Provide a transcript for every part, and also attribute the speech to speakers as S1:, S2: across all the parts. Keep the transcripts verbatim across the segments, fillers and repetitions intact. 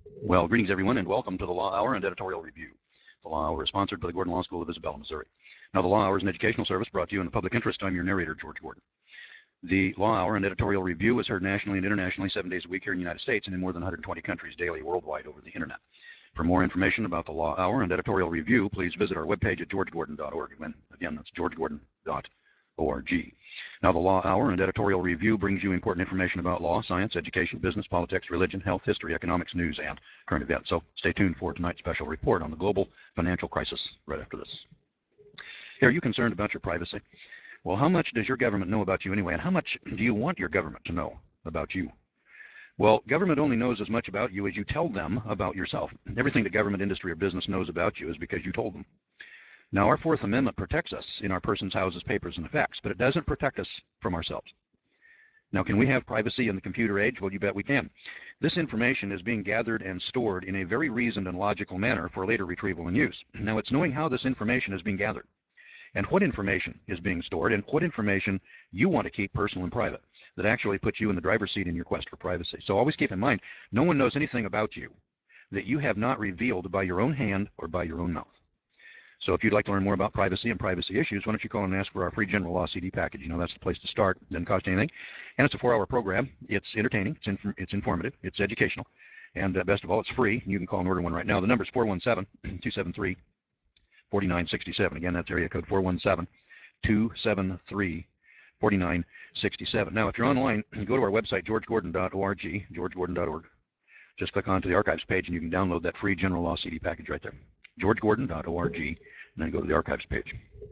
S1: Well, greetings everyone, and welcome to the Law Hour and Editorial Review. The Law Hour is sponsored by the Gordon Law School of Isabella, Missouri. Now, the Law Hour is an educational service brought to you in the public interest. I'm your narrator, George Gordon. The Law Hour and Editorial Review is heard nationally and internationally seven days a week here in the United States and in more than one hundred twenty countries daily worldwide over the internet. For more information about the Law Hour and Editorial Review, please visit our webpage at george gordon dot org. Again, that's george gordon dot org. Now, the Law Hour and Editorial Review brings you important information about law, science, education, business, politics, religion, health, history, economics, news, and current events. So stay tuned for tonight's special report on the global financial crisis right after this. Hey, are you concerned about your privacy? Well, how much does your government know about you anyway, and how much do you want your government to know about you? Well, government only knows as much about you as you tell them about yourself. Everything the government, industry, or business knows about you is because you told them. Now, our Fourth Amendment protects us in our persons, houses, papers, and effects, but it doesn't protect us from ourselves. Now, can we have privacy in the computer age? Well, you bet we can. This information is being gathered and stored in a very reasoned and logical manner for later retrieval and use. Now, it's knowing how this information is being gathered and what information is being stored and what information you want to keep personal and private that actually puts you in the driver's seat in your quest for privacy. So always keep in mind, no one knows anything about you that you have not revealed by your own hand or by your own mouth. So if you'd like to learn more about privacy and privacy issues, why don't you call and ask for our free general law C D package. You know, that's the place to start. It doesn't cost anything. And it's a four-hour program. It's entertaining. It's, inf it's informative. It's educational. And uh, best of all, it's free. You can call and order one right now. The number is four one seven, two seven three, four nine six seven. Again, that's area code four one seven, two seven three, four nine six seven. Now, if you're online, go to our website, george gordon dot org, george gordon dot org. Just click onto the archives page, and you can download that free general law C D package right there. george gordon dot org, and then go to the archives page.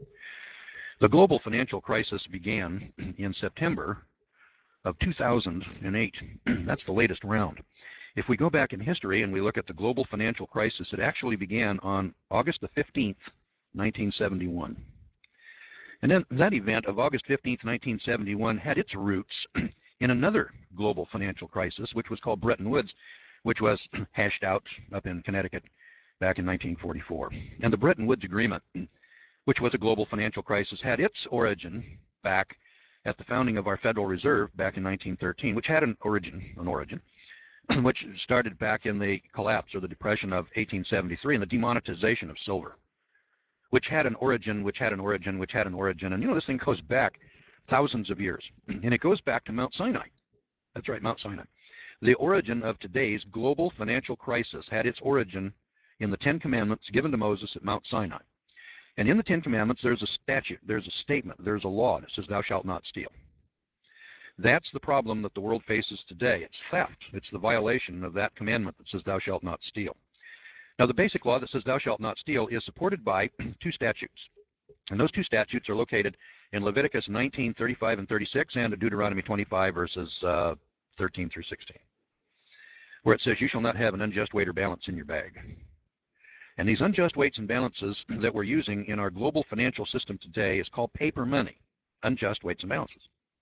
S1: The global financial crisis began in September of two thousand eight. That's the latest round. If we go back in history and we look at the global financial crisis, it actually began on August the fifteenth, nineteen seventy-one. And then that event of August fifteenth, nineteen seventy-one had its roots in another global financial crisis, which was called Bretton Woods, which was hashed out up in Connecticut back in nineteen forty-four. And the Bretton Woods Agreement, which was a global financial crisis, had its origin back at the founding of our Federal Reserve back in nineteen thirteen, which had an origin, an origin, which started back in the collapse or the depression of eighteen seventy-three and the demonetization of silver, which had an origin, which had an origin, which had an origin. And you know, this thing goes back thousands of years, and it goes back to Mount Sinai. That's right, Mount Sinai. The origin of today's global financial crisis had its origin in the Ten Commandments given to Moses at Mount Sinai. And in the Ten Commandments, there's a statute, there's a statement, there's a law that says, thou shalt not steal. That's the problem that the world faces today. It's theft. It's the violation of that commandment that says, thou shalt not steal. Now, the basic law that says, thou shalt not steal is supported by two statutes. And those two statutes are located in Leviticus nineteen, thirty-five, and thirty-six, and Deuteronomy twenty-five, verses uh, thirteen through sixteen, where it says, you shall not have an unjust weight or balance in your bag. And these unjust weights and balances that we're using in our global financial system today is called paper money, unjust weights and balances.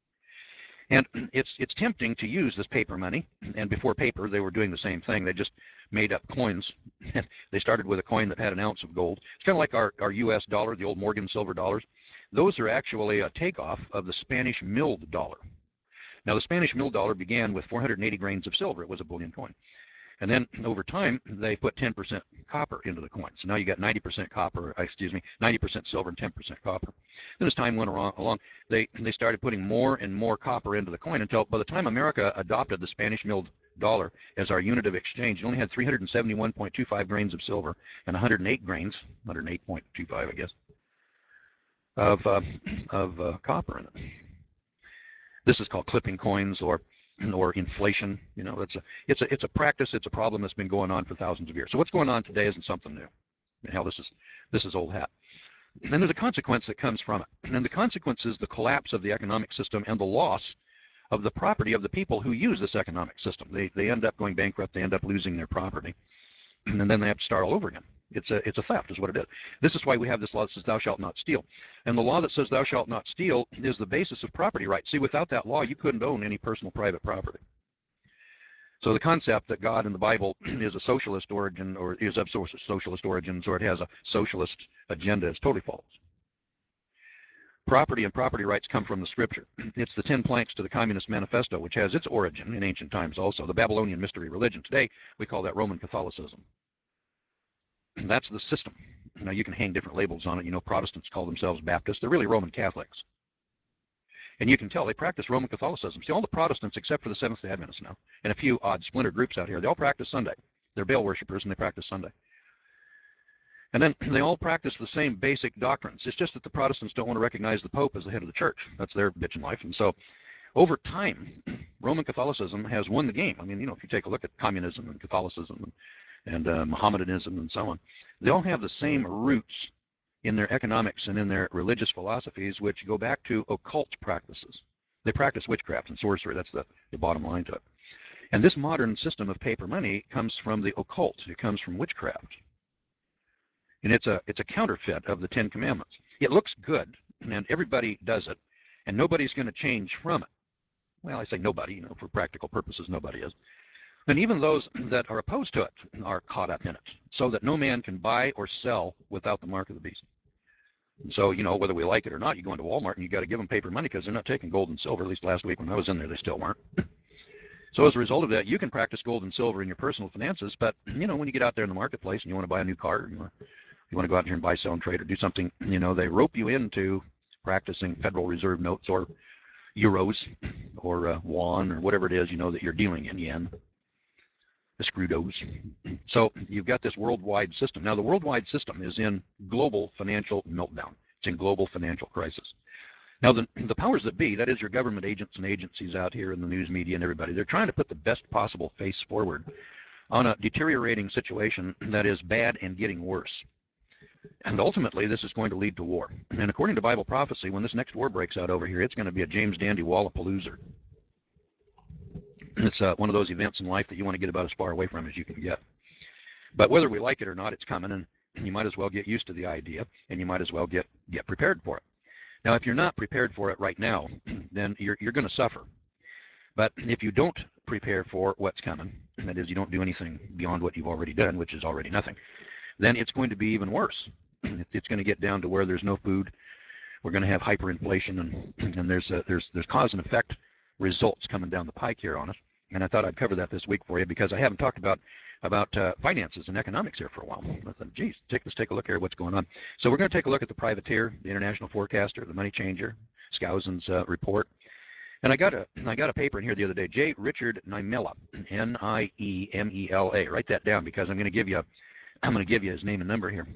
S1: And it's, it's tempting to use this paper money, and before paper they were doing the same thing. They just made up coins. They started with a coin that had an ounce of gold. It's kind of like our, our U S dollar, the old Morgan silver dollars. Those are actually a takeoff of the Spanish milled dollar. Now, the Spanish milled dollar began with four hundred eighty grains of silver. It was a bullion coin. And then over time, they put ten percent copper into the coin. So now you got ninety percent copper, excuse me, ninety percent silver and ten percent copper. Then as time went along, they, they started putting more and more copper into the coin until by the time America adopted the Spanish milled dollar as our unit of exchange, it only had three hundred seventy-one point two five grains of silver and one hundred eight grains, one hundred eight point two five, I guess, of, uh, of uh, copper in it. This is called clipping coins or or inflation. You know, it's a, it's a, it's a practice, it's a problem that's been going on for thousands of years. So what's going on today isn't something new. Hell, this is, this is old hat. And there's a consequence that comes from it. And the consequence is the collapse of the economic system and the loss of the property of the people who use this economic system. They, they end up going bankrupt, they end up losing their property, and then they have to start all over again. It's a, it's a theft is what it is. This is why we have this law that says thou shalt not steal. And the law that says thou shalt not steal is the basis of property rights. See, without that law, you couldn't own any personal private property. So the concept that God in the Bible is a socialist origin or is of socialist origins or it has a socialist agenda is totally false. Property and property rights come from the scripture. It's the ten planks to the Communist Manifesto, which has its origin in ancient times also, the Babylonian mystery religion. Today, we call that Roman Catholicism. That's the system. Now, you can hang different labels on it. You know, Protestants call themselves Baptists. They're really Roman Catholics. And you can tell they practice Roman Catholicism. See, all the Protestants, except for the Seventh-day Adventists now, and a few odd splinter groups out here, they all practice Sunday. They're Baal worshippers, and they practice Sunday. And then they all practice the same basic doctrines. It's just that the Protestants don't want to recognize the Pope as the head of the church. That's their bitch in life. And so over time, Roman Catholicism has won the game. I mean, you know, if you take a look at communism and Catholicism and, and uh, Mohammedanism and so on, they all have the same roots in their economics and in their religious philosophies, which go back to occult practices. They practice witchcraft and sorcery. That's the, the bottom line to it. And this modern system of paper money comes from the occult. It comes from witchcraft. And it's a, it's a counterfeit of the Ten Commandments. It looks good, and everybody does it, and nobody's going to change from it. Well, I say nobody, you know, for practical purposes, nobody is. And even those that are opposed to it are caught up in it, so that no man can buy or sell without the mark of the beast. And so, you know, whether we like it or not, you go into Walmart and you got to give them paper money because they're not taking gold and silver. At least last week when I was in there, they still weren't. So as a result of that, you can practice gold and silver in your personal finances, but, you know, when you get out there in the marketplace and you want to buy a new car, you want to You want to go out here and buy, sell, and trade or do something, you know, they rope you into practicing Federal Reserve notes or euros or uh, won or whatever it is, you know, that you're dealing in, yen, escudos. So you've got this worldwide system. Now, the worldwide system is in global financial meltdown. It's in global financial crisis. Now, the, the powers that be, that is your government agents and agencies out here in the news media and everybody, they're trying to put the best possible face forward on a deteriorating situation that is bad and getting worse. And ultimately, this is going to lead to war. And according to Bible prophecy, when this next war breaks out over here, it's going to be a James Dandy Wallapalooza. It's uh, one of those events in life that you want to get about as far away from as you can get. But whether we like it or not, it's coming, and you might as well get used to the idea, and you might as well get, get prepared for it. Now, if you're not prepared for it right now, then you're, you're going to suffer. But if you don't prepare for what's coming, that is, you don't do anything beyond what you've already done, which is already nothing, then it's going to be even worse. It's going to get down to where there's no food. We're going to have hyperinflation, and, and there's, a, there's, there's cause and effect results coming down the pike here on us. And I thought I'd cover that this week for you because I haven't talked about, about uh, finances and economics here for a while. I thought, geez, take, let's take a look here at what's going on. So we're going to take a look at the privateer, the international forecaster, the money changer, Skousen's uh, report. And I got a I got a paper in here the other day, J. Richard Niemela, N I E M E L A. Write that down because I'm going to give you I'm going to give you his name and number here.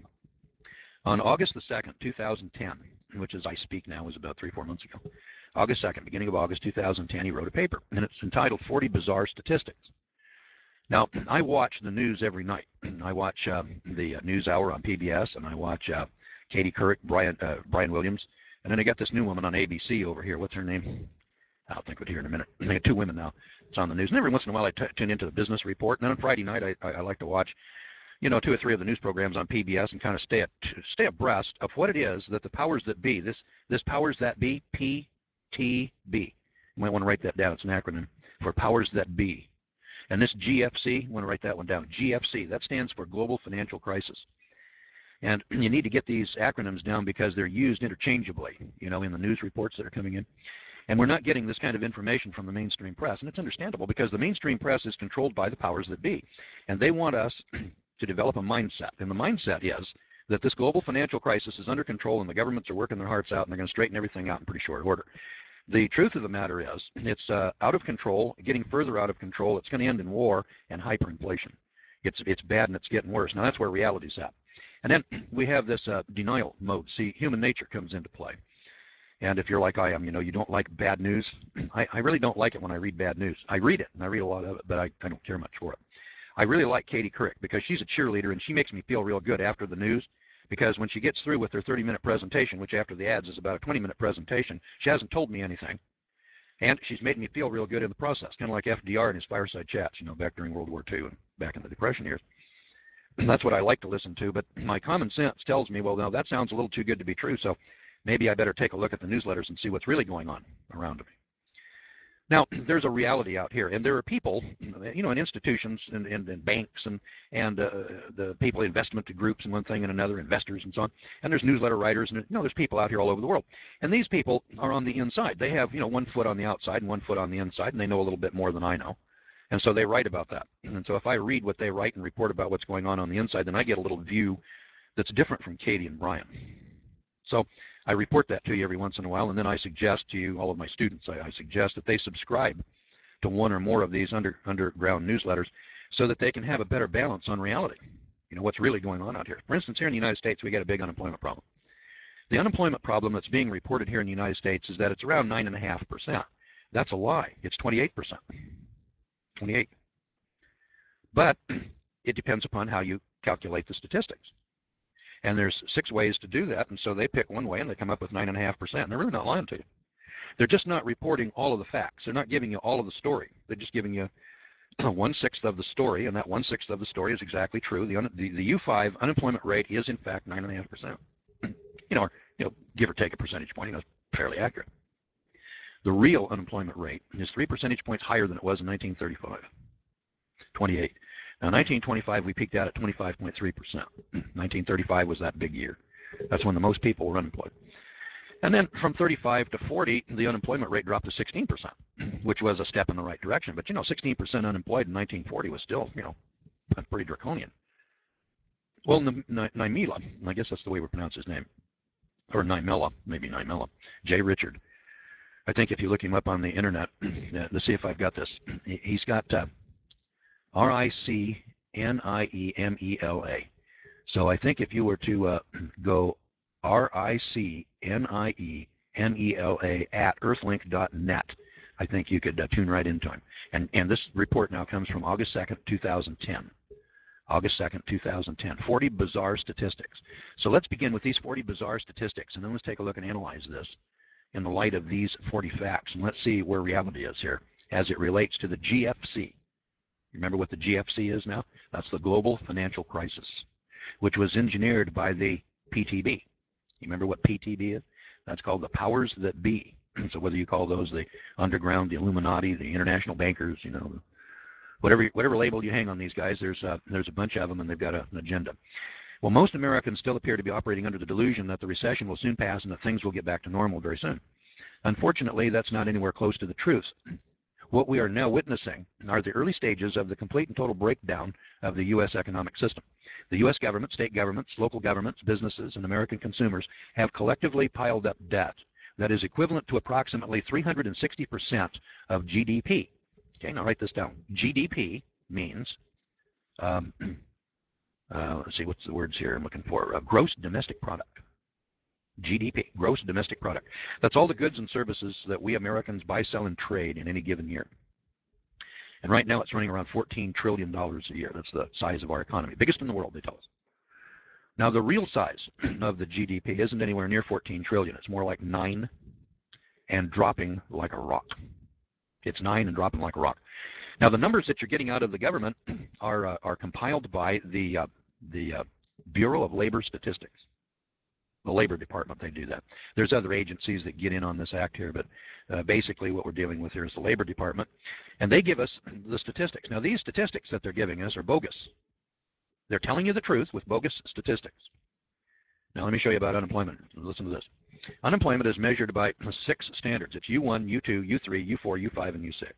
S1: On August the second, two thousand ten, which as I speak now was about three, four months ago, August second, beginning of August two thousand ten, he wrote a paper, and it's entitled forty Bizarre Statistics. Now, I watch the news every night. I watch uh, the uh, News Hour on P B S, and I watch uh, Katie Couric, Brian, uh, Brian Williams, and then I got this new woman on A B C over here. What's her name? I'll think of it here in a minute. I got two women now. It's on the news. And every once in a while I t tune into the business report. And then on Friday night I, I, I like to watch, you know, two or three of the news programs on P B S and kind of stay, at, stay abreast of what it is that the powers that be, this, this powers that be, P T B. You might want to write that down. It's an acronym for powers that be. And this G F C, you want to write that one down. G F C, that stands for Global Financial Crisis. And you need to get these acronyms down because they're used interchangeably, you know, in the news reports that are coming in. And we're not getting this kind of information from the mainstream press. And it's understandable because the mainstream press is controlled by the powers that be. And they want us to develop a mindset. And the mindset is that this global financial crisis is under control and the governments are working their hearts out and they're going to straighten everything out in pretty short order. The truth of the matter is it's uh, out of control, getting further out of control. It's going to end in war and hyperinflation. It's, it's bad and it's getting worse. Now that's where reality's at. And then we have this uh, denial mode. See, human nature comes into play. And if you're like I am, you know, you don't like bad news. I, I really don't like it when I read bad news. I read it, and I read a lot of it, but I, I don't care much for it. I really like Katie Couric because she's a cheerleader, and she makes me feel real good after the news because when she gets through with her thirty minute presentation, which after the ads is about a twenty minute presentation, she hasn't told me anything. And she's made me feel real good in the process, kind of like F D R and his fireside chats, you know, back during World War Two and back in the Depression years. And that's what I like to listen to, but my common sense tells me, well, now that sounds a little too good to be true, so maybe I better take a look at the newsletters and see what's really going on around me. Now, there's a reality out here, and there are people, you know, in institutions and, and, and banks and, and uh, the people, investment groups and one thing and another, investors and so on, and there's newsletter writers, and you know, there's people out here all over the world. And these people are on the inside. They have, you know, one foot on the outside and one foot on the inside, and they know a little bit more than I know. And so they write about that. And so if I read what they write and report about what's going on on the inside, then I get a little view that's different from Katie and Brian. So I report that to you every once in a while, and then I suggest to you, all of my students, I, I suggest that they subscribe to one or more of these under, underground newsletters so that they can have a better balance on reality, you know, what's really going on out here. For instance, here in the United States, we got a big unemployment problem. The unemployment problem that's being reported here in the United States is that it's around nine point five percent. That's a lie. It's twenty-eight percent. twenty-eight. But it depends upon how you calculate the statistics. And there's six ways to do that, and so they pick one way and they come up with nine point five percent. And they're really not lying to you. They're just not reporting all of the facts. They're not giving you all of the story. They're just giving you one-sixth of the story, and that one-sixth of the story is exactly true. The, the, the U five unemployment rate is, in fact, nine point five percent. You know, or, you know, give or take a percentage point, you know, it's fairly accurate. The real unemployment rate is three percentage points higher than it was in nineteen thirty-five, twenty-eight. Now, in nineteen twenty-five, we peaked out at twenty-five point three percent. nineteen thirty-five was that big year. That's when the most people were unemployed. And then from thirty-five to forty, the unemployment rate dropped to sixteen percent, which was a step in the right direction. But, you know, sixteen percent unemployed in nineteen forty was still, you know, pretty draconian. Well, Nyamela, I guess that's the way we pronounce his name, or Nyamela, maybe Nyamela, Jay Richard. I think if you look him up on the internet, let's see if I've got this. He's got uh, R I C N I E M E L A. So I think if you were to uh, go R I C N I E M E L A at earthlink dot net, I think you could uh, tune right into him. And, and this report now comes from August second, two thousand ten. August second, two thousand ten. forty bizarre statistics. So let's begin with these forty bizarre statistics, and then let's take a look and analyze this in the light of these forty facts. And let's see where reality is here as it relates to the G F C. Remember what the G F C is now? That's the global financial crisis, which was engineered by the P T B. You remember what P T B is? That's called the powers that be. So whether you call those the underground, the Illuminati, the international bankers, you know, whatever whatever label you hang on these guys, there's uh, there's a bunch of them, and they've got a, an agenda. Well, most Americans still appear to be operating under the delusion that the recession will soon pass and that things will get back to normal very soon. Unfortunately, that's not anywhere close to the truth. What we are now witnessing are the early stages of the complete and total breakdown of the U S economic system. The U S government, state governments, local governments, businesses, and American consumers have collectively piled up debt that is equivalent to approximately three hundred sixty percent of G D P. Okay, now write this down. G D P means, um, uh, let's see, what's the words here I'm looking for? Uh, gross domestic product. G D P, gross domestic product. That's all the goods and services that we Americans buy, sell, and trade in any given year. And right now it's running around fourteen trillion dollars a year. That's the size of our economy. Biggest in the world, they tell us. Now, the real size of the G D P isn't anywhere near fourteen trillion. It's more like nine and dropping like a rock. It's nine and dropping like a rock. Now, the numbers that you're getting out of the government are, uh, are compiled by the, uh, the uh, Bureau of Labor Statistics. The Labor Department, they do that. There's other agencies that get in on this act here, but uh, basically what we're dealing with here is the Labor Department. And they give us the statistics. Now, these statistics that they're giving us are bogus. They're telling you the truth with bogus statistics. Now, let me show you about unemployment. Listen to this. Unemployment is measured by six standards. It's U one, U two, U three, U four, U five, and U six.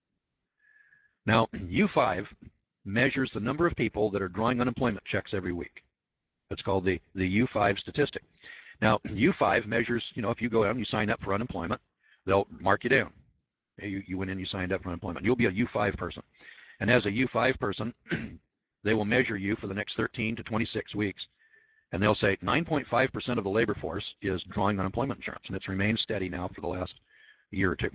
S1: Now, U five measures the number of people that are drawing unemployment checks every week. That's called the, the U five statistic. Now, U five measures, you know, if you go out and you sign up for unemployment, they'll mark you down. You, you went in, you signed up for unemployment. You'll be a U five person. And as a U five person, they will measure you for the next thirteen to twenty-six weeks. And they'll say nine point five percent of the labor force is drawing unemployment insurance. And it's remained steady now for the last year or two.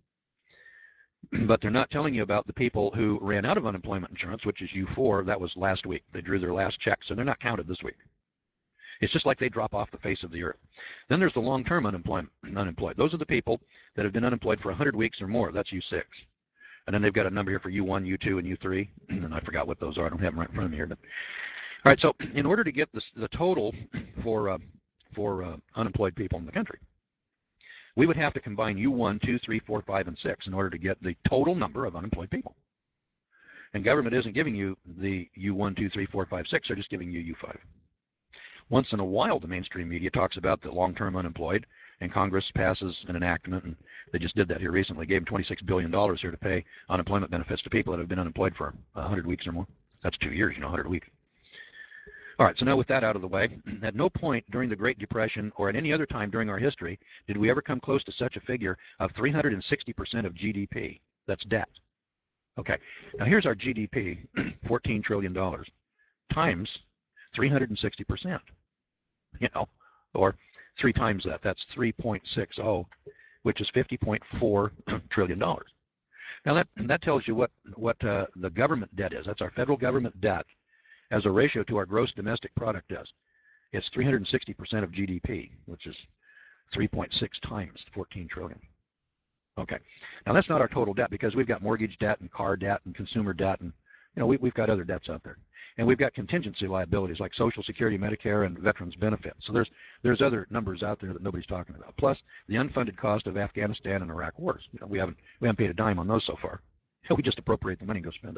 S1: But they're not telling you about the people who ran out of unemployment insurance, which is U four. That was last week. They drew their last check, so they're not counted this week. It's just like they drop off the face of the earth. Then there's the long-term unemployment, unemployed. Those are the people that have been unemployed for one hundred weeks or more. That's U six. And then they've got a number here for U one, U two, and U three. And I forgot what those are. I don't have them right in front of me here. But all right, so in order to get this, the total for, uh, for uh, unemployed people in the country, we would have to combine U one, two, three, four, five, and six in order to get the total number of unemployed people. And government isn't giving you the U one, two, three, four, five, six, they're just giving you U five. Once in a while, the mainstream media talks about the long-term unemployed, and Congress passes an enactment, and they just did that here recently, gave them twenty-six billion dollars here to pay unemployment benefits to people that have been unemployed for one hundred weeks or more. That's two years, you know, one hundred a week. All right, so now with that out of the way, at no point during the Great Depression or at any other time during our history did we ever come close to such a figure of three hundred sixty percent of G D P. That's debt. Okay, now here's our G D P, fourteen trillion dollars, times three hundred sixty percent, you know, or three times that. That's three point six zero, which is fifty point four trillion dollars. Now that, that tells you what, what uh, the government debt is. That's our federal government debt as a ratio to our gross domestic product is. It's three hundred sixty percent of G D P, which is three point six times fourteen trillion. Okay, now that's not our total debt because we've got mortgage debt and car debt and consumer debt, and you know we, we've got other debts out there, and we've got contingency liabilities like Social Security, Medicare, and Veterans Benefits. So there's there's other numbers out there that nobody's talking about. Plus the unfunded cost of Afghanistan and Iraq wars. You know, we haven't we haven't paid a dime on those so far. We just appropriate the money and go spend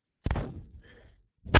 S1: it.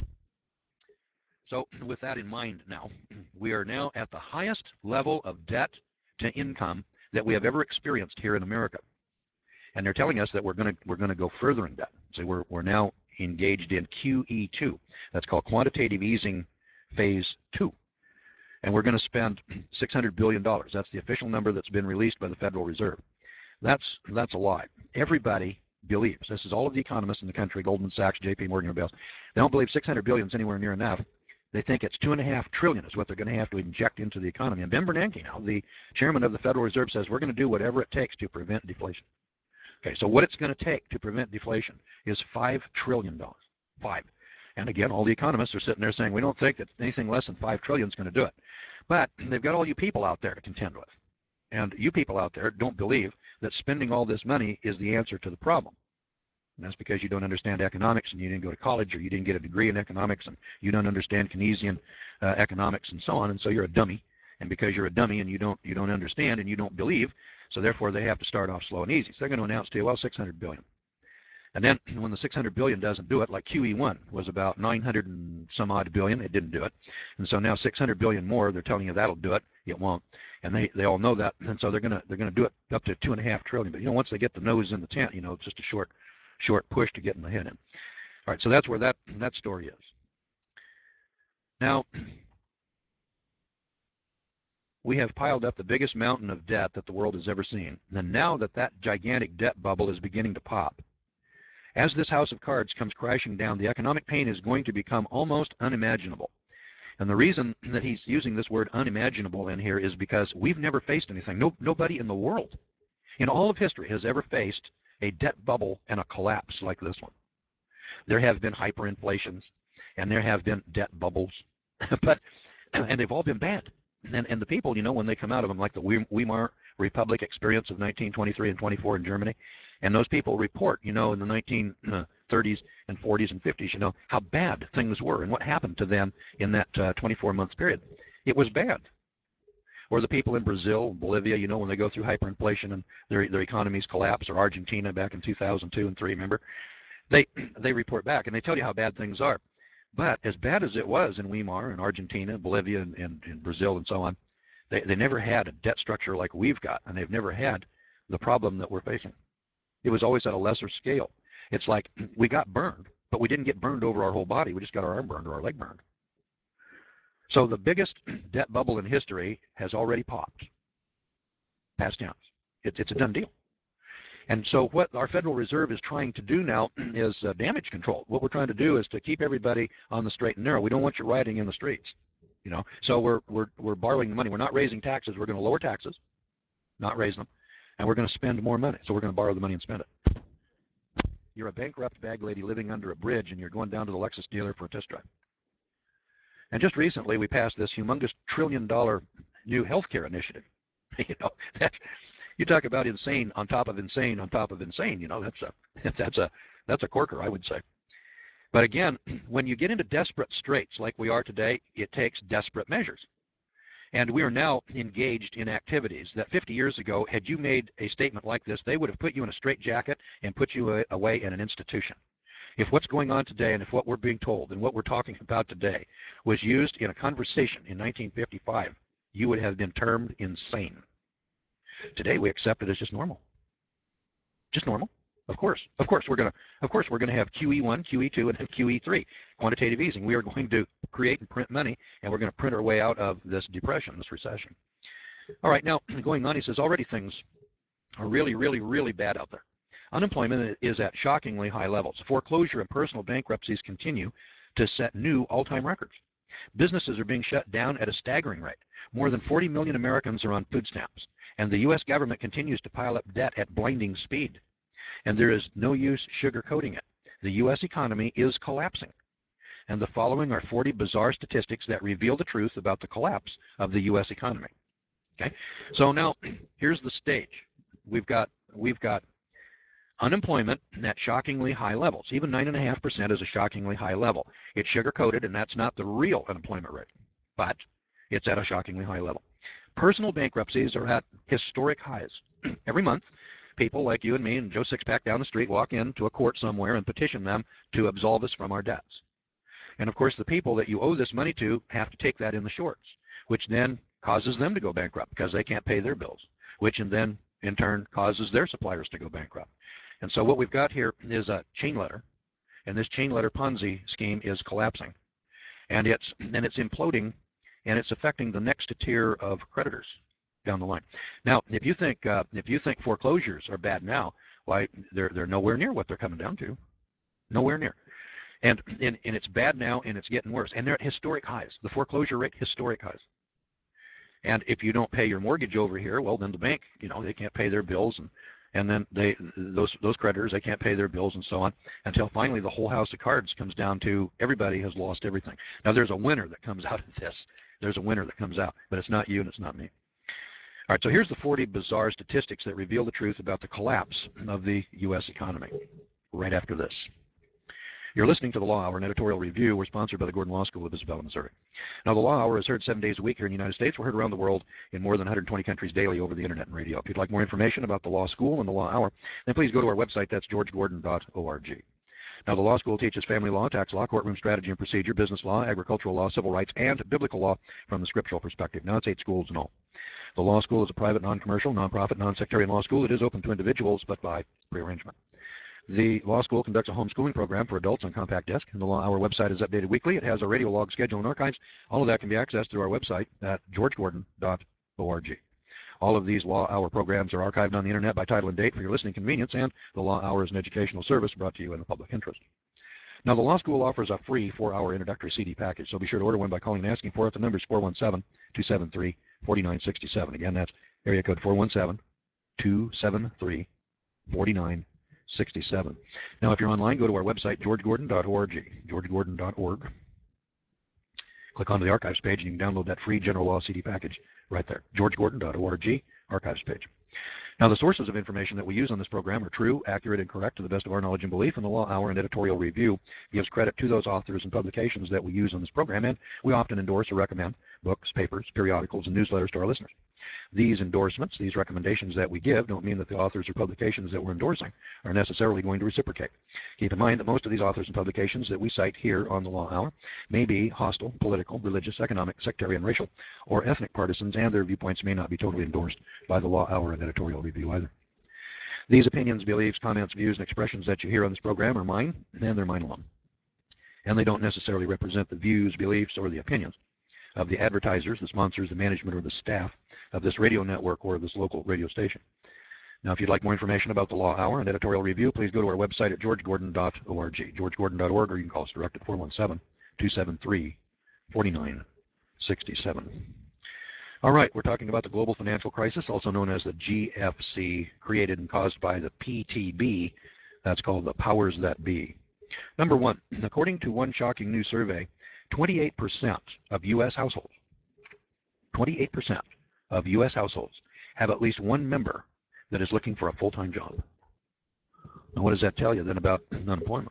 S1: So with that in mind now, we are now at the highest level of debt to income that we have ever experienced here in America. And they're telling us that we're going to we're going to go further in debt. So we're we're now engaged in Q E two. That's called quantitative easing phase two. And we're going to spend six hundred billion dollars. That's the official number that's been released by the Federal Reserve. That's that's a lie. Everybody believes, this is all of the economists in the country, Goldman Sachs, J P Morgan, and Bells, they don't believe six hundred billion dollars is anywhere near enough. They think it's two and a half trillion is what they're going to have to inject into the economy. And Ben Bernanke, now the chairman of the Federal Reserve, says we're going to do whatever it takes to prevent deflation. Okay, so what it's going to take to prevent deflation is five trillion dollars. Five. And again, all the economists are sitting there saying we don't think that anything less than five trillion dollars is going to do it. But they've got all you people out there to contend with. And you people out there don't believe that spending all this money is the answer to the problem. And that's because you don't understand economics and you didn't go to college, or you didn't get a degree in economics and you don't understand Keynesian uh, economics and so on, and so you're a dummy. And because you're a dummy and you don't you don't understand and you don't believe, so therefore they have to start off slow and easy. So they're going to announce to you, well, six hundred billion dollars. And then when the six hundred billion dollars doesn't do it, like Q E one was about nine hundred and some odd billion, it didn't do it. And so now six hundred billion dollars more, they're telling you that'll do it. It won't. And they, they all know that. And so they're going to they're going to do it up to two and a half trillion. But you know, once they get the nose in the tent, you know, it's just a short short push to get in the head in. All right, so that's where that that story is. Now, we have piled up the biggest mountain of debt that the world has ever seen. And now that that gigantic debt bubble is beginning to pop, as this house of cards comes crashing down, the economic pain is going to become almost unimaginable. And the reason that he's using this word unimaginable in here is because we've never faced anything. No, nobody in the world, in all of history, has ever faced a debt bubble and a collapse like this one. There have been hyperinflations, and there have been debt bubbles, but and they've all been bad. And, and the people, you know, when they come out of them, like the Weimar Republic experience of nineteen twenty-three and twenty-four in Germany, and those people report, you know, in the nineteen thirties and forties and fifties, you know, how bad things were and what happened to them in that uh, twenty-four month period. It was bad. Or the people in Brazil, Bolivia, you know, when they go through hyperinflation and their, their economies collapse, or Argentina back in two thousand two and three, remember? They, they report back and they tell you how bad things are. But as bad as it was in Weimar and Argentina, Bolivia, and, and, and Brazil and so on, they, they never had a debt structure like we've got, and they've never had the problem that we're facing. It was always at a lesser scale. It's like we got burned, but we didn't get burned over our whole body. We just got our arm burned or our leg burned. So the biggest debt bubble in history has already popped. Past tense. It, it's a done deal. And so what our Federal Reserve is trying to do now is uh, damage control. What we're trying to do is to keep everybody on the straight and narrow. We don't want you rioting in the streets, you know. So we're we're we're borrowing the money. We're not raising taxes. We're going to lower taxes, not raise them, and we're going to spend more money. So we're going to borrow the money and spend it. You're a bankrupt bag lady living under a bridge, and you're going down to the Lexus dealer for a test drive. And just recently, we passed this humongous trillion-dollar new healthcare initiative. You know, that's. You talk about insane on top of insane on top of insane. You know, that's a that's a that's a corker, I would say. But again, when you get into desperate straits like we are today, it takes desperate measures. And we are now engaged in activities that fifty years ago, had you made a statement like this, they would have put you in a straitjacket and put you away in an institution. If what's going on today and if what we're being told and what we're talking about today was used in a conversation in nineteen fifty-five, you would have been termed insane. Today we accept it as just normal. Just normal. Of course. Of course we're going to of course we're going to have Q E one, Q E two, and Q E three, quantitative easing. We are going to create and print money, and we're going to print our way out of this depression, this recession. All right, now going on, he says already things are really, really, really bad out there. Unemployment is at shockingly high levels. Foreclosure and personal bankruptcies continue to set new all-time records. Businesses are being shut down at a staggering rate. More than forty million Americans are on food stamps, and the U S government continues to pile up debt at blinding speed. And there is no use sugarcoating it. The U S economy is collapsing. And the following are forty bizarre statistics that reveal the truth about the collapse of the U S economy. Okay, so now here's the stage. We've got we've got unemployment at shockingly high levels. Even nine point five percent is a shockingly high level. It's sugar-coated, and that's not the real unemployment rate, but it's at a shockingly high level. Personal bankruptcies are at historic highs. Every month, people like you and me and Joe Sixpack down the street walk into a court somewhere and petition them to absolve us from our debts. And of course, the people that you owe this money to have to take that in the shorts, which then causes them to go bankrupt because they can't pay their bills, which and then in turn causes their suppliers to go bankrupt. And so what we've got here is a chain letter, and this chain letter Ponzi scheme is collapsing, and it's and it's imploding, and it's affecting the next tier of creditors down the line. Now, if you think uh, if you think foreclosures are bad now, why they're they're nowhere near what they're coming down to, nowhere near. And, and and it's bad now, and it's getting worse, and they're at historic highs. The foreclosure rate, historic highs. And if you don't pay your mortgage over here, well, then the bank, you know, they can't pay their bills, and and then they those those creditors, they can't pay their bills and so on, until finally the whole house of cards comes down to everybody has lost everything. Now there's a winner that comes out of this. There's a winner that comes out, but it's not you and it's not me. All right, so here's the forty bizarre statistics that reveal the truth about the collapse of the U S economy right after this. You're listening to the Law Hour, an editorial review. We're sponsored by the Gordon Law School of Isabella, Missouri. Now, the Law Hour is heard seven days a week here in the United States. We're heard around the world in more than one hundred twenty countries daily over the internet and radio. If you'd like more information about the Law School and the Law Hour, then please go to our website. That's george gordon dot org. Now, the Law School teaches family law, tax law, courtroom strategy and procedure, business law, agricultural law, civil rights, and biblical law from the scriptural perspective. Now, it's eight schools in all. The Law School is a private, non-commercial, non-profit, non-sectarian law school. It is open to individuals, but by prearrangement. The Law School conducts a homeschooling program for adults on compact disc, and the Law Hour website is updated weekly. It has a radio log schedule and archives. All of that can be accessed through our website at george gordon dot org. All of these Law Hour programs are archived on the internet by title and date for your listening convenience, and the Law Hour is an educational service brought to you in the public interest. Now, the Law School offers a free four-hour introductory C D package, so be sure to order one by calling and asking for it. The number is four one seven, two seven three, four nine six seven. Again, that's area code four one seven, two seven three, four nine sixty-seven. Now, if you're online, go to our website, george gordon dot org, george gordon dot org. Click on the archives page, and you can download that free general law C D package right there, george gordon dot org, archives page. Now, the sources of information that we use on this program are true, accurate, and correct to the best of our knowledge and belief, and the Law Hour and editorial review gives credit to those authors and publications that we use on this program, and we often endorse or recommend books, papers, periodicals, and newsletters to our listeners. These endorsements, these recommendations that we give, don't mean that the authors or publications that we're endorsing are necessarily going to reciprocate. Keep in mind that most of these authors and publications that we cite here on the Law Hour may be hostile, political, religious, economic, sectarian, racial, or ethnic partisans, and their viewpoints may not be totally endorsed by the Law Hour and editorial review either. These opinions, beliefs, comments, views, and expressions that you hear on this program are mine, and they're mine alone. And they don't necessarily represent the views, beliefs, or the opinions of the advertisers, the sponsors, the management, or the staff of this radio network or this local radio station. Now, if you'd like more information about the Law Hour and editorial review, please go to our website at george gordon dot org, george gordon dot org, or you can call us direct at four one seven, two seven three, four nine six seven. All right, we're talking about the global financial crisis, also known as the G F C, created and caused by the P T B. That's called the powers that be. Number one, according to one shocking new survey, twenty-eight percent of U S households, twenty-eight percent of U S households have at least one member that is looking for a full-time job. Now, what does that tell you then about unemployment?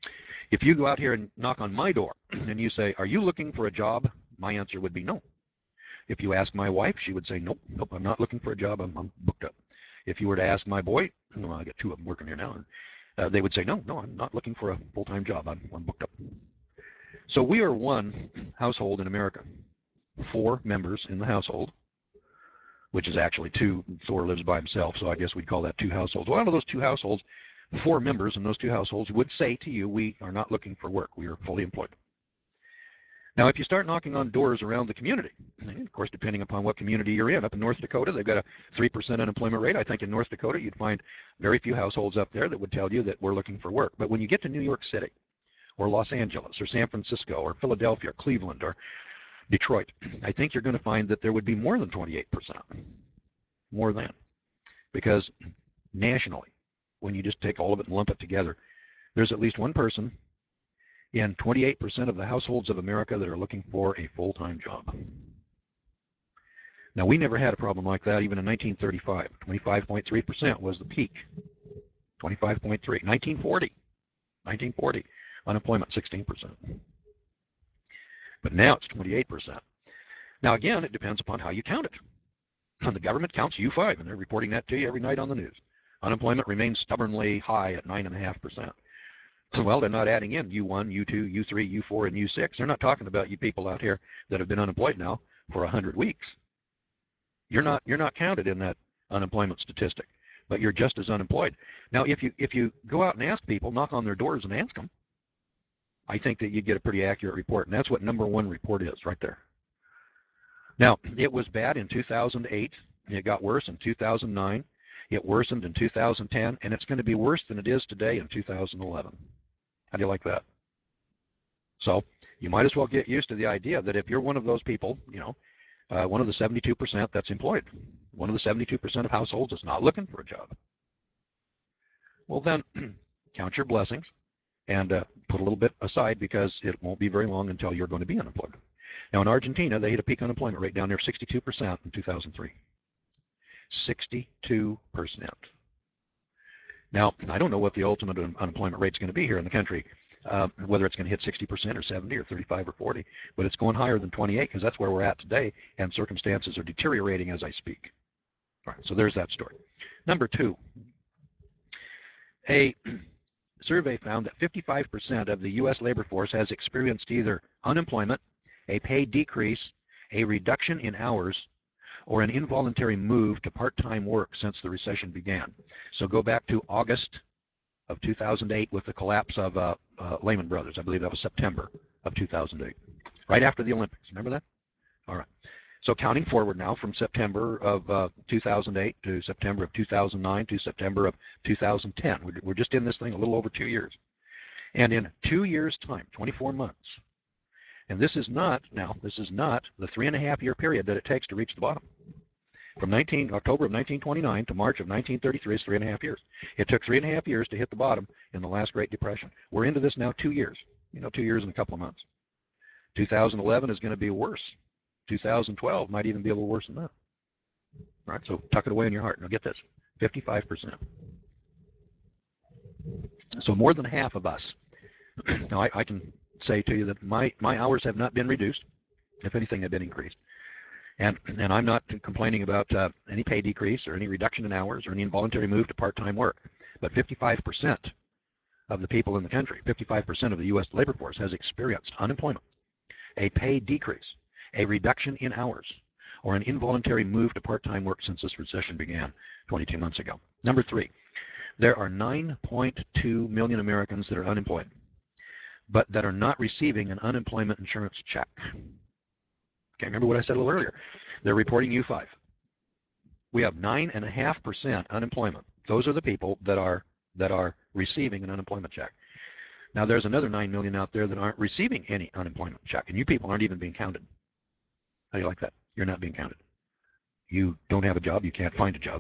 S1: If you go out here and knock on my door and you say, are you looking for a job? My answer would be no. If you ask my wife, she would say, nope, nope, I'm not looking for a job. I'm, I'm booked up. If you were to ask my boy, well, I got two of them working here now, and uh, they would say, no, no, I'm not looking for a full-time job. I'm, I'm booked up. So we are one household in America, four members in the household, which is actually two. Thor lives by himself, so I guess we'd call that two households. Well, out of those two households, four members in those two households would say to you, we are not looking for work. We are fully employed. Now, if you start knocking on doors around the community, and of course, depending upon what community you're in, up in North Dakota, they've got a three percent unemployment rate. I think in North Dakota, you'd find very few households up there that would tell you that we're looking for work. But when you get to New York City, or Los Angeles, or San Francisco, or Philadelphia, or Cleveland, or Detroit, I think you're going to find that there would be more than twenty-eight percent. More than. Because nationally, when you just take all of it and lump it together, there's at least one person in twenty-eight percent of the households of America that are looking for a full-time job. Now, we never had a problem like that even in nineteen thirty-five. twenty-five point three percent was the peak. twenty-five point three. nineteen forty. nineteen forty. Unemployment, sixteen percent. But now it's twenty-eight percent. Now, again, it depends upon how you count it. And the government counts U five, and they're reporting that to you every night on the news. Unemployment remains stubbornly high at nine point five percent. Well, they're not adding in U one, U two, U three, U four, and U six. They're not talking about you people out here that have been unemployed now for one hundred weeks. You're not, you're not counted in that unemployment statistic, but you're just as unemployed. Now, if you, if you go out and ask people, knock on their doors and ask them, I think that you get a pretty accurate report, and that's what number one report is right there. Now, it was bad in two thousand eight. It got worse in two thousand nine. It worsened in two thousand ten, and it's going to be worse than it is today in two thousand eleven. How do you like that? So you might as well get used to the idea that if you're one of those people, you know, uh, one of the seventy-two percent that's employed, one of the seventy-two percent of households that's not looking for a job, well then count your blessings and uh, put a little bit aside, because it won't be very long until you're going to be unemployed. Now, in Argentina, they hit a peak unemployment rate down there of sixty-two percent in two thousand three. sixty-two percent. Now, I don't know what the ultimate unemployment rate is going to be here in the country, uh, whether it's going to hit sixty percent or seventy or thirty-five or forty, but it's going higher than twenty-eight, because that's where we're at today, and circumstances are deteriorating as I speak. All right, so there's that story. Number two, a survey found that fifty-five percent of the U S labor force has experienced either unemployment, a pay decrease, a reduction in hours, or an involuntary move to part-time work since the recession began. So go back to August of two thousand eight with the collapse of uh, uh, Lehman Brothers. I believe that was September of two thousand eight, right after the Olympics. Remember that? All right. So counting forward now from September of uh, two thousand eight to September of two thousand nine to September of two thousand ten. We're, we're just in this thing a little over two years. And in two years' time, twenty-four months, and this is not, now, this is not the three and a half year period that it takes to reach the bottom. From nineteen, October of nineteen twenty-nine to March of nineteen thirty-three is three and a half years. It took three and a half years to hit the bottom in the last Great Depression. We're into this now two years, you know, two years and a couple of months. two thousand eleven is going to be worse. two thousand twelve might even be a little worse than that. All right, so tuck it away in your heart. Now get this, fifty-five percent. So more than half of us. Now I, I can say to you that my, my hours have not been reduced. If anything, they've been increased. And, and I'm not complaining about uh, any pay decrease or any reduction in hours or any involuntary move to part-time work. But fifty-five percent of the people in the country, fifty-five percent of the U S labor force has experienced unemployment, a pay decrease, a reduction in hours, or an involuntary move to part-time work since this recession began twenty-two months ago. Number three, there are nine point two million Americans that are unemployed, but that are not receiving an unemployment insurance check. Okay, remember what I said a little earlier. They're reporting U five. We have nine point five percent unemployment. Those are the people that are, that are receiving an unemployment check. Now, there's another nine million out there that aren't receiving any unemployment check, and you people aren't even being counted. How do you like that? You're not being counted. You don't have a job. You can't find a job.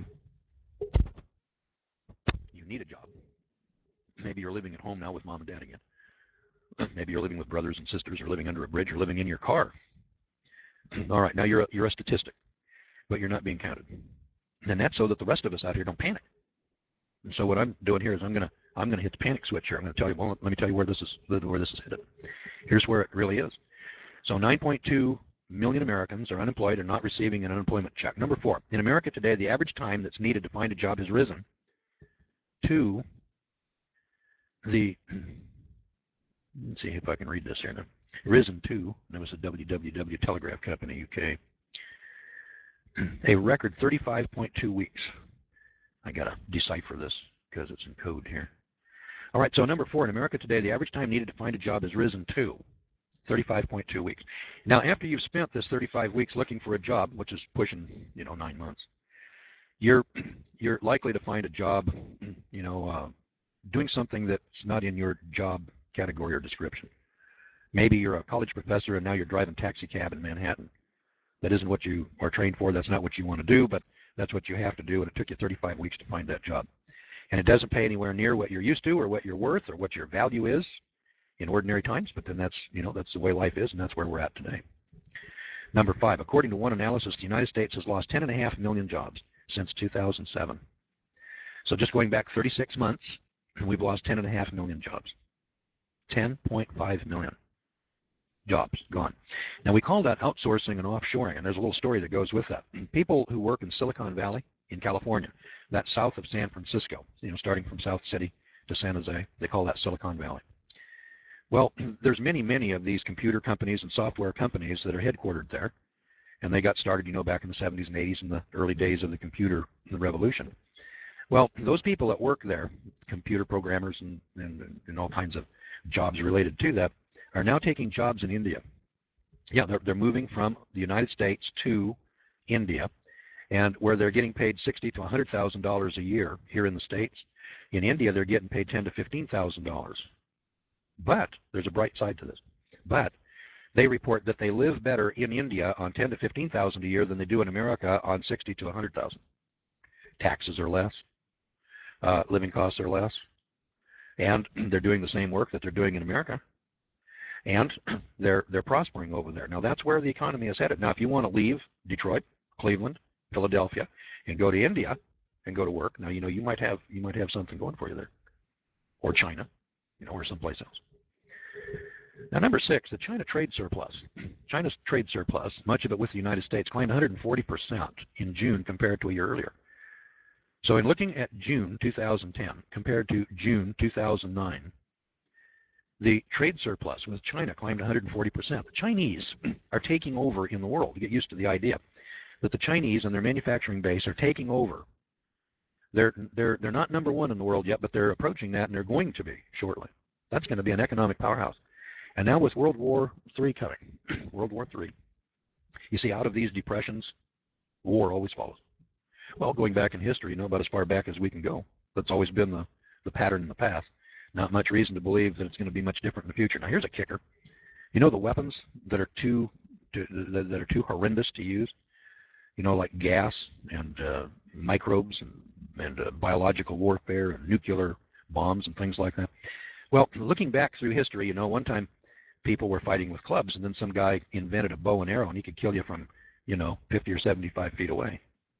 S1: You need a job. Maybe you're living at home now with mom and dad again. Maybe you're living with brothers and sisters, or living under a bridge, or living in your car. All right, now you're a, you're a statistic, but you're not being counted. And that's so that the rest of us out here don't panic. And so what I'm doing here is I'm gonna I'm gonna hit the panic switch here. I'm gonna tell you. Well, let me tell you where this is where this is headed. Here's where it really is. So nine point two million Americans are unemployed or not receiving an unemployment check. Number four, in America today, the average time that's needed to find a job has risen to the, let's see if I can read this here now, risen to, and it was a W W W Telegraph Company, U K, a record thirty-five point two weeks. I got to decipher this because it's in code here. All right, so number four, in America today, the average time needed to find a job has risen to thirty-five point two weeks. Now, after you've spent this thirty-five weeks looking for a job, which is pushing, you know, nine months, you're you're likely to find a job, you know, uh, doing something that's not in your job category or description. Maybe you're a college professor and now you're driving taxi cab in Manhattan. That isn't what you are trained for. That's not what you want to do, but that's what you have to do, and it took you thirty-five weeks to find that job. And it doesn't pay anywhere near what you're used to or what you're worth or what your value is in ordinary times, but then that's, you know, that's the way life is, and that's where we're at today. Number five, according to one analysis, the United States has lost ten point five million jobs since two thousand seven. So just going back thirty-six months, we've lost ten point five million jobs. ten point five million jobs gone. Now, we call that outsourcing and offshoring, and there's a little story that goes with that. People who work in Silicon Valley in California, that's south of San Francisco, you know, starting from South City to San Jose, they call that Silicon Valley. Well, there's many, many of these computer companies and software companies that are headquartered there, and they got started, you know, back in the seventies and eighties in the early days of the computer the revolution. Well, those people that work there, computer programmers and, and, and all kinds of jobs related to that, are now taking jobs in India. Yeah, they're, they're moving from the United States to India, and where they're getting paid sixty to one hundred thousand dollars a year here in the States, in India they're getting paid ten to fifteen thousand dollars. But there's a bright side to this. But they report that they live better in India on ten to fifteen thousand a year than they do in America on sixty to one hundred thousand. Taxes are less, uh, living costs are less, and they're doing the same work that they're doing in America. And they're they're prospering over there. Now that's where the economy is headed. Now, if you want to leave Detroit, Cleveland, Philadelphia, and go to India and go to work, now you know you might have you might have something going for you there, or China, you know, or someplace else. Now, number six, the China trade surplus. China's trade surplus, much of it with the United States, climbed one hundred forty percent in June compared to a year earlier. So, in looking at June two thousand ten compared to June two thousand nine. The trade surplus with China climbed one hundred forty percent. The Chinese are taking over in the world. Get used to the idea that the Chinese and their manufacturing base are taking over. They're, they're, they're not number one in the world yet, but they're approaching that, and they're going to be shortly. That's going to be an economic powerhouse. And now with World War Three coming, World War Three, you see, out of these depressions, war always follows. Well, going back in history, you know, about as far back as we can go. That's always been the, the pattern in the past. Not much reason to believe that it's going to be much different in the future. Now, here's a kicker. You know the weapons that are too to, that are too horrendous to use? You know, like gas and uh, microbes and, and uh, biological warfare and nuclear bombs and things like that. Well, looking back through history, you know, one time people were fighting with clubs, and then some guy invented a bow and arrow, and he could kill you from, you know, fifty or seventy-five feet away.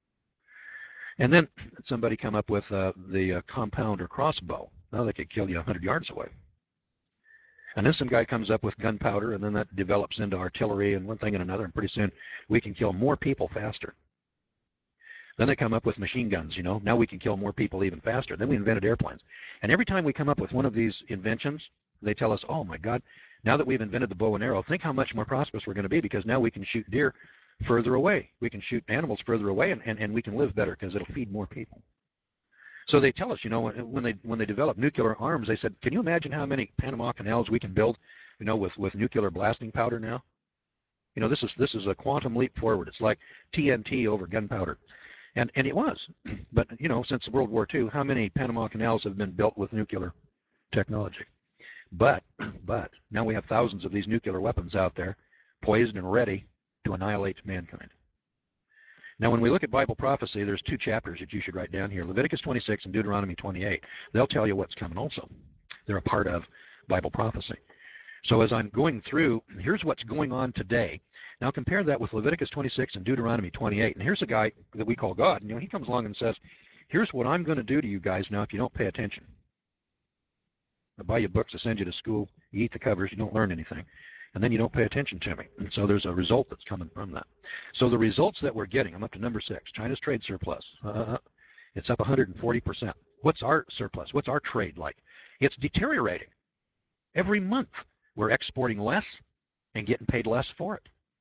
S1: And then somebody come up with uh, the uh, compound or crossbow. Now they could kill you one hundred yards away. And then some guy comes up with gunpowder, and then that develops into artillery and one thing and another, and pretty soon we can kill more people faster. Then they come up with machine guns, you know. Now we can kill more people even faster. Then we invented airplanes. And every time we come up with one of these inventions, they tell us, oh my God, now that we've invented the bow and arrow, think how much more prosperous we're going to be, because now we can shoot deer further away. We can shoot animals further away, and, and, and we can live better because it'll feed more people. So they tell us, you know, when they when they develop nuclear arms, they said, can you imagine how many Panama Canals we can build, you know, with, with nuclear blasting powder now? You know, this is this is a quantum leap forward. It's like T N T over gunpowder. And and it was. But, you know, since World War Two, how many Panama Canals have been built with nuclear technology? But but now we have thousands of these nuclear weapons out there, poised and ready to annihilate mankind. Now, when we look at Bible prophecy, there's two chapters that you should write down here, Leviticus twenty-six and Deuteronomy twenty-eight. They'll tell you what's coming also. They're a part of Bible prophecy. So as I'm going through, here's what's going on today. Now compare that with Leviticus twenty-six and Deuteronomy twenty-eight. And here's a guy that we call God. And, you know, he comes along and says, here's what I'm going to do to you guys now if you don't pay attention. I buy you books, I send you to school, you eat the covers, you don't learn anything, and then you don't pay attention to me. And so there's a result that's coming from that. So the results that we're getting, I'm up to number six, China's trade surplus. Uh, it's up one hundred forty percent. What's our surplus? What's our trade like? It's deteriorating. Every month we're exporting less and getting paid less for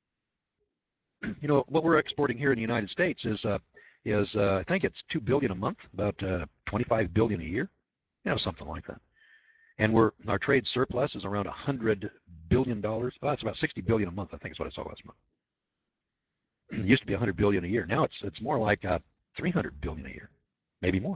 S1: it. You know, what we're exporting here in the United States is, uh, is uh, I think it's two billion dollars a month, about uh, twenty-five billion dollars a year, you know, something like that. And we're, our trade surplus is around one hundred billion dollars. Well, it's about sixty billion dollars a month, I think is what I saw last month. It used to be one hundred billion dollars a year. Now it's, it's more like uh, three hundred billion dollars a year, maybe more.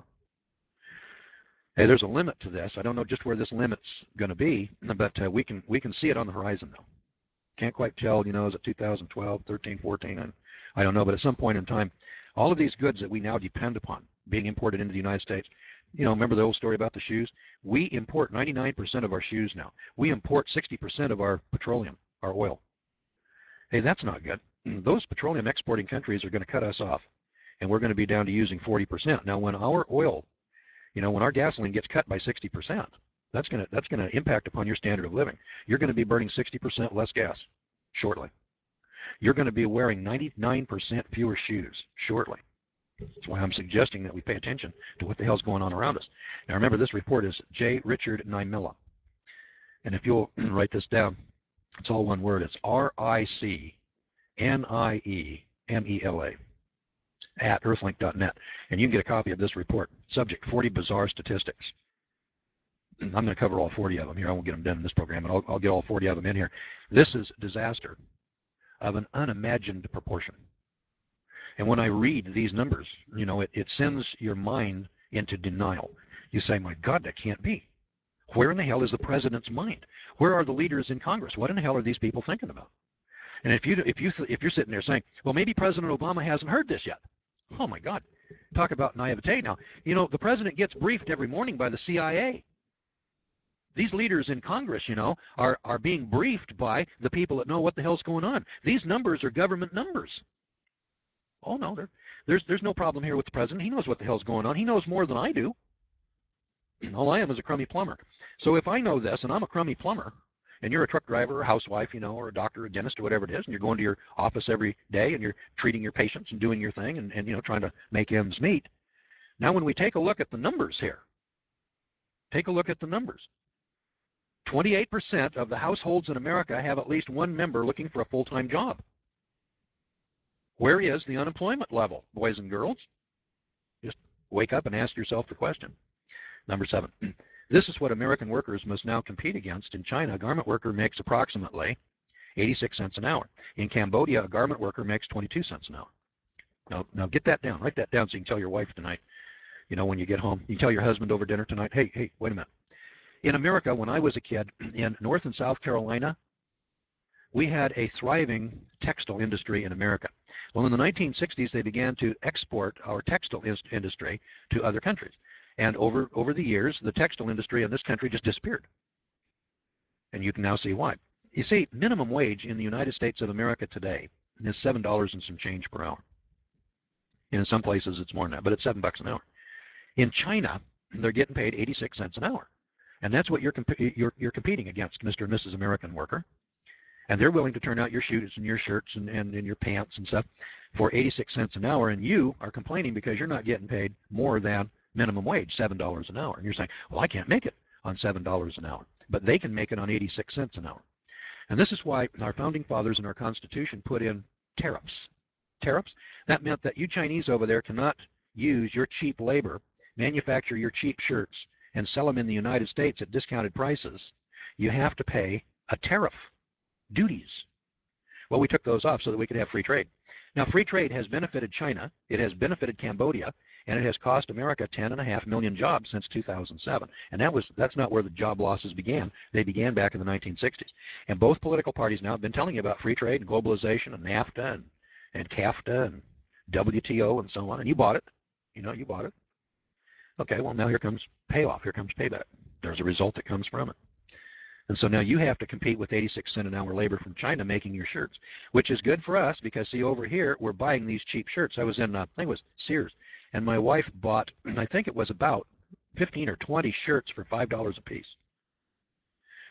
S1: Hey, there's a limit to this. I don't know just where this limit's going to be, but uh, we can we can see it on the horizon, though. Can't quite tell, you know, is it two thousand twelve, thirteen, fourteen? And I don't know, but at some point in time, all of these goods that we now depend upon being imported into the United States, you know, remember the old story about the shoes? We import ninety-nine percent of our shoes now. We import sixty percent of our petroleum, our oil. Hey, that's not good. Those petroleum exporting countries are going to cut us off, and we're going to be down to using forty percent. Now, when our oil, you know, when our gasoline gets cut by sixty percent, that's going to that's going to impact upon your standard of living. You're going to be burning sixty percent less gas shortly. You're going to be wearing ninety-nine percent fewer shoes shortly. That's why I'm suggesting that we pay attention to what the hell's going on around us. Now, remember, this report is J. Richard Niemela. And if you'll write this down, it's all one word. It's R I C N I E M E L A at earthlink dot net. And you can get a copy of this report. Subject, forty bizarre statistics. I'm going to cover all forty of them here. I won't get them done in this program, but I'll, I'll get all forty of them in here. This is disaster of an unimagined proportion. And when I read these numbers, you know, it, it sends your mind into denial. You say, my God, that can't be. Where in the hell is the president's mind? Where are the leaders in Congress? What in the hell are these people thinking about? And if, you, if, you, if you're sitting there saying, well, maybe President Obama hasn't heard this yet. Oh, my God. Talk about naivete. Now, you know, the president gets briefed every morning by the C I A. These leaders in Congress, you know, are, are being briefed by the people that know what the hell's going on. These numbers are government numbers. Oh, no, there, there's, there's no problem here with the president. He knows what the hell's going on. He knows more than I do. All I am is a crummy plumber. So if I know this, and I'm a crummy plumber, and you're a truck driver or a housewife, you know, or a doctor or a dentist or whatever it is, and you're going to your office every day, and you're treating your patients and doing your thing and, and you know, trying to make ends meet. Now, when we take a look at the numbers here, take a look at the numbers. twenty-eight percent of the households in America have at least one member looking for a full-time job. Where is the unemployment level, boys and girls? Just wake up and ask yourself the question. Number seven, this is what American workers must now compete against. In China, a garment worker makes approximately eighty-six cents an hour. In Cambodia, a garment worker makes twenty-two cents an hour. Now, now get that down. Write that down so you can tell your wife tonight, you know, when you get home. You can tell your husband over dinner tonight, hey, hey, wait a minute. In America, when I was a kid, in North and South Carolina, we had a thriving textile industry in America. Well, in the nineteen sixties, they began to export our textile industry to other countries. And over, over the years, the textile industry in this country just disappeared. And you can now see why. You see, minimum wage in the United States of America today is seven dollars and some change per hour. And in some places, it's more than that, but it's seven bucks an hour. In China, they're getting paid eighty-six cents an hour. And that's what you're, comp you're, you're competing against, Mister and Missus American worker. And they're willing to turn out your shoes and your shirts and, and, and your pants and stuff for eighty-six cents an hour, and you are complaining because you're not getting paid more than minimum wage, seven dollars an hour. And you're saying, well, I can't make it on seven dollars an hour. But they can make it on eighty-six cents an hour. And this is why our founding fathers in our Constitution put in tariffs. Tariffs? That meant that you Chinese over there cannot use your cheap labor, manufacture your cheap shirts, and sell them in the United States at discounted prices. You have to pay a tariff. Duties. Well, we took those off so that we could have free trade. Now, free trade has benefited China, it has benefited Cambodia, and it has cost America ten and a half million jobs since two thousand seven. And that was that's not where the job losses began. They began back in the nineteen sixties. And both political parties now have been telling you about free trade and globalization and NAFTA and, and CAFTA and W T O and so on. And you bought it. You know, you bought it. Okay, well, now here comes payoff. Here comes payback. There's a result that comes from it. And so now you have to compete with eighty-six cent an hour labor from China making your shirts, which is good for us because, see, over here, we're buying these cheap shirts. I was in, uh, I think it was Sears, and my wife bought, I think it was about fifteen or twenty shirts for five dollars a piece.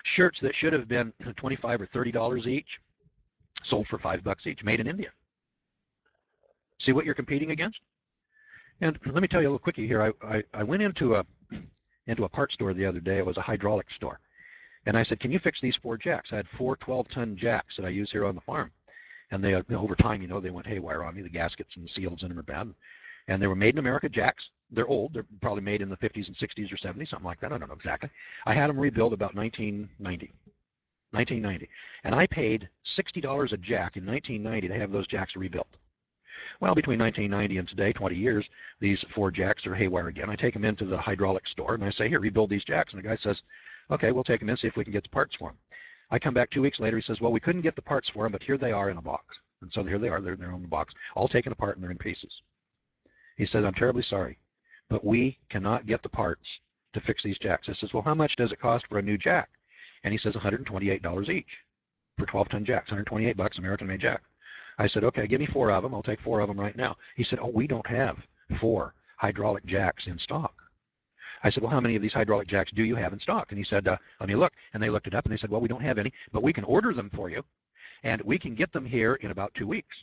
S1: Shirts that should have been twenty-five or thirty dollars each sold for five bucks each, made in India. See what you're competing against? And let me tell you a little quickie here. I, I, I went into a into a parts store the other day. It was a hydraulic store. And I said, can you fix these four jacks? I had four twelve-ton jacks that I use here on the farm. And they, over time, you know, they went haywire on me. The gaskets and the seals in them are bad. And they were made in America jacks. They're old. They're probably made in the fifties and sixties or seventies, something like that. I don't know exactly. I had them rebuilt about nineteen ninety. nineteen ninety. And I paid sixty dollars a jack in nineteen ninety to have those jacks rebuilt. Well, between nineteen ninety and today, twenty years, these four jacks are haywire again. I take them into the hydraulic store, and I say, here, rebuild these jacks. And the guy says, okay, we'll take them in, see if we can get the parts for them. I come back two weeks later. He says, well, we couldn't get the parts for them, but here they are in a box. And so here they are. They're, they're in the box, all taken apart, and they're in pieces. He says, I'm terribly sorry, but we cannot get the parts to fix these jacks. I says, well, how much does it cost for a new jack? And he says one hundred twenty-eight dollars each for twelve-ton jacks, one hundred twenty-eight bucks, American-made jack. I said, okay, give me four of them. I'll take four of them right now. He said, oh, we don't have four hydraulic jacks in stock. I said, well, how many of these hydraulic jacks do you have in stock? And he said, uh, let me look. And they looked it up, and they said, well, we don't have any, but we can order them for you, and we can get them here in about two weeks.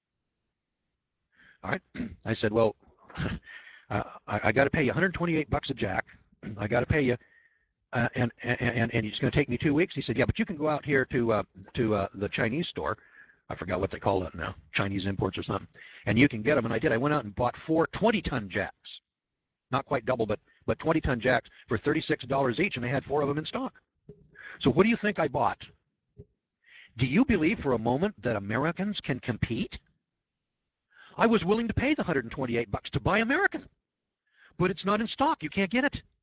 S1: All right. I said, well, uh, I, I got to pay you one hundred twenty-eight bucks a jack. I got to pay you, uh, and, and, and, and it's going to take me two weeks. He said, yeah, but you can go out here to, uh, to uh, the Chinese store. I forgot what they call that now, Chinese imports or something. And you can get them. And I did. I went out and bought four twenty-ton jacks. Not quite double, but but twenty-ton jacks for thirty-six dollars each, and they had four of them in stock. So what do you think I bought? Do you believe for a moment that Americans can compete? I was willing to pay the one hundred twenty-eight bucks to buy American, but it's not in stock. You can't get it.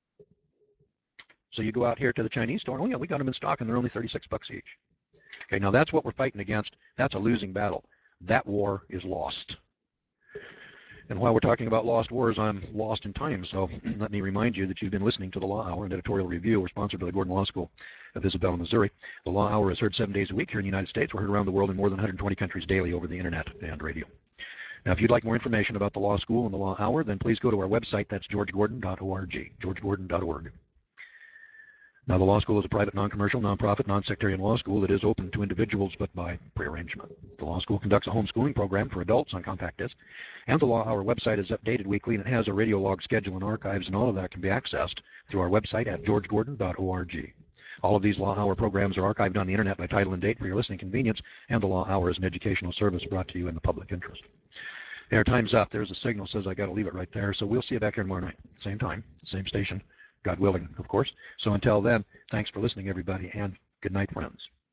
S1: So you go out here to the Chinese store. Oh, yeah, we got them in stock, and they're only thirty-six bucks each. Okay, now that's what we're fighting against. That's a losing battle. That war is lost. And while we're talking about lost wars, I'm lost in time. So let me remind you that you've been listening to the Law Hour and Editorial Review. We're sponsored by the Gordon Law School of Isabella, Missouri. The Law Hour is heard seven days a week here in the United States. We're heard around the world in more than one hundred twenty countries daily over the internet and radio. Now, if you'd like more information about the Law School and the Law Hour, then please go to our website. That's george gordon dot org, george gordon dot org. Now, the law school is a private, non-commercial, non-profit, non-sectarian law school that is open to individuals but by prearrangement. The law school conducts a homeschooling program for adults on compact disc, and the Law Hour website is updated weekly, and it has a radio log schedule and archives, and all of that can be accessed through our website at george gordon dot org. All of these Law Hour programs are archived on the internet by title and date for your listening convenience, and the Law Hour is an educational service brought to you in the public interest. Our time's up. There's a signal says I got to leave it right there, so we'll see you back here tomorrow night, same time, same station. God willing, of course. So until then, thanks for listening, everybody, and good night, friends.